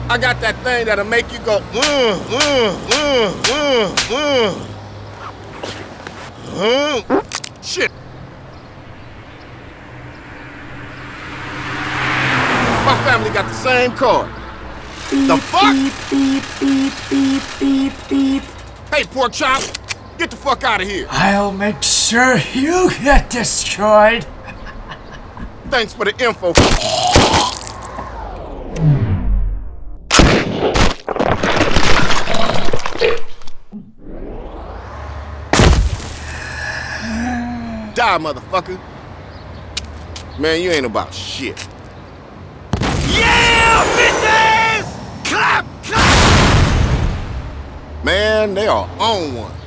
I got that thing that'll make you go, shit. My family got the same card. The fuck? Beep, beep, beep, beep, beep, beep. Hey, pork chop, get the fuck out of here. I'll make sure you get destroyed. Thanks for the info. Die, motherfucker. Man, you ain't about shit. Yeah, bitches! Clap, clap! Man, they are on one.